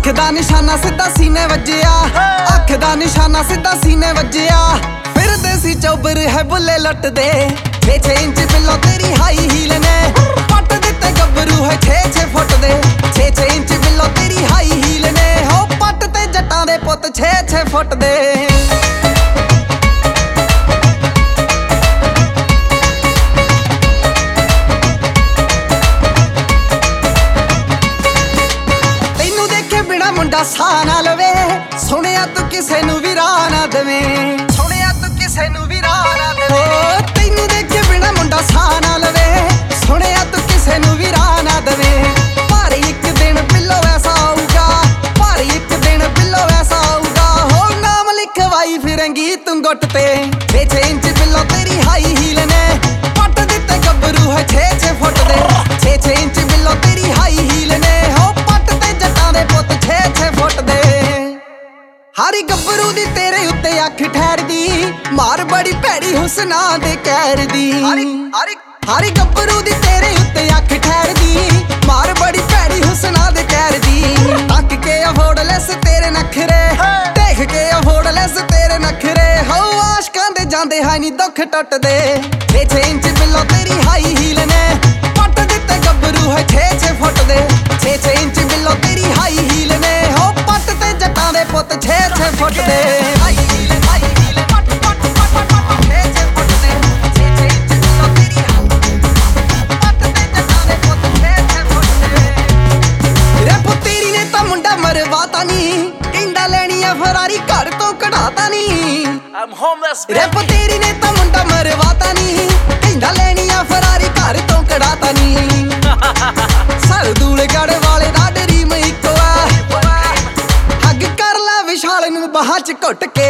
ਅੱਖ ਦਾ ਨਿਸ਼ਾਨਾ ਸਿੱਧਾ ਸੀਨੇ ਵੱਜਿਆ, ਅੱਖ ਦਾ ਨਿਸ਼ਾਨਾ ਸਿੱਧਾ ਸੀਨੇ ਵੱਜਿਆ। ਫਿਰਦੇ ਸੀ ਚੌਬਰ ਹੈ ਬੁੱਲੇ ਲੁੱਟਦੇ, 6-6 ਇੰਚ ਬਿੱਲੋ ਤੇਰੀ ਹਾਈ ਹੀਲ ਨੇ ਪੱਟ ਦਿੱਤੇ ਗੱਭਰੂ ਹੈ 6-6 ਫੁੱਟ ਦੇ। 6-6 ਇੰਚ ਬਿੱਲੋ ਤੇਰੀ ਹਾਈ ਹੀਲ ਨੇ ਹੋ ਪੱਟ ਤੇ ਜੱਟਾਂ ਦੇ ਪੁੱਤ 6-6 ਫੁੱਟ ਦੇ। ਮੁੰਡਾ ਸਾਹ ਨਾ ਲਵੇ, ਸੁਣਿਆ ਤੂੰ ਕਿਸੇ ਨੂੰ ਵੀ ਰਾਹ ਨਾ ਦੇਵੇਂ, ਸੁਣਿਆ ਤੂੰ ਕਿਸੇ ਨੂੰ ਵੀ ਰਾਹ ਨਾ ਦੇਵੇਂ। ਤੈਨੂੰ ਦੇਖੇ ਬਿਨਾ ਮੁੰਡਾ ਸਾਹ ਨਾ ਲਵੇ, ਸੁਣਿਆ ਤੂੰ ਕਿਸੇ ਨੂੰ ਵੀ ਰਾਹ ਨਾ ਦੇਵੇਂ। ਪਰ ਇੱਕ ਦਿਨ ਬਿੱਲੋ ਐਸਾ ਆਊਗਾ, ਪਰ ਇੱਕ ਦਿਨ ਬਿੱਲੋ ਐਸਾ ਆਊਗਾ ਹੋ ਨਾਮ ਲਿਖਵਾਈ ਫਿਰੇਂਗੀ ਤੂੰ ਗੁੱਟ ਤੇ। 6-6 ਇੰਚ ਬਿੱਲੋ ਤੇਰੀ ਹਾਈ ਹੀਲ ਨੇ ਪੱਟ ਦਿੱਤੇ ਗੱਭਰੂ ਹੈ 6-6 ਫੁੱਟ ਦੇ। 6-6 ਇੰਚ ਬਿੱਲੋ ਤੇਰੀ ਹਾਈ ਹੀਲ ਨੇ ਹੋ ਪੱਟ ਤੇ ਜੱਟਾਂ ਦੇ ਪੁੱਤ 6-6 ਫੁੱਟ ਦੇ। ਹਰ ਗੱਭਰੂ ਦੀ ਤੇਰੇ ਉੱਤੇ ਅੱਖ ਠਹਿਰਦੀ, ਮਾਰ ਬੜੀ ਭੈੜੀ ਹੁਸਨਾ ਦੇ ਕਹਿਰ ਦੀ। ਹਰ ਗੱਭਰੂ ਦੀ ਤੇਰੇ ਉੱਤੇ ਅੱਖ ਠਹਿਰਦੀ, ਮਾਰ ਬੜੀ ਭੈੜੀ ਹੁਸਨਾ ਦੇ ਕਹਿਰ ਦੀ। ਤੱਕ ਕੇ ਅਫੋਰਡਲੈਸ ਤੇਰੇ ਨਖਰੇ, ਦੇਖ ਕੇ ਅਫੋਰਡਲੈਸ ਤੇਰੇ ਨਖਰੇ ਹੋ ਆਸ਼ਕਾਂ ਦੇ ਜਾਂਦੇ ਹੈ ਨੀ ਦੁੱਖ ਟੁੱਟਦੇ। 6-6 ਇੰਚ ਬਿੱਲੋ ਤੇਰੀ ਹਾਈ ਹੀਲ ਨੇ ਪੱਟ ਦਿੱਤੇ ਗੱਭਰੂ ਹੈ 6-6 ਫੁੱਟ ਦੇ। 6-6 ਇੰਚ ਬਿੱਲੋ ਤੇਰੀ ਹਾਈ ਹੀਲ ਨੇ ਹੋ ਪੱਟ ਤੇ ਜੱਟਾਂ ਦੇ ਪੁੱਤ 6-6 ਫੁੱਟ ਦੇ। ਹਾਈ ਹੀਲ ਪੱਟ ਪੱਟ ਪੱਟ 6-6 ਫੁੱਟ ਦੇ। 6-6 ਇੰਚ ਬਿੱਲੋ ਤੇਰੀ ਪੱਟ ਤੇ ਜੱਟਾਂ ਦੇ ਪੁੱਤ 6-6 ਫੁੱਟ ਦੇ। ਰੈਪ ਤੇਰੀ ਨੇ ਤਾਂ ਮੁੰਡਾ ਮਰਵਾਤਾ ਨੀ, ਕਹਿੰਦਾ ਲੈਣੀ ਆ ਫਰਾਰੀ ਘਰ ਤੋਂ ਕਢਾਤਾ ਨੀ। ਰੈਪ ਤੇਰੀ ਨੇ ਤਾਂ ਮੁੰਡਾ ਮਰਵਾਤਾ ਨੀ, ਕਹਿੰਦਾ ਲੈਣੀ ਆ ਫਰਾਰੀ ਘਰ ਤੋਂ ਕਢਾਤਾ ਨੀ। ਸਰਦੂਲਗੜ੍ਹ ਵਾਲੇ ਦਾ ਡਰੀਮ ਇੱਕੋ ਆ, ਹੱਗ ਕਰ ਲੈ ਵਿਸ਼ਾਲ ਨੂੰ ਬਾਹਾਂ ਚ ਘੁੱਟ ਕੇ।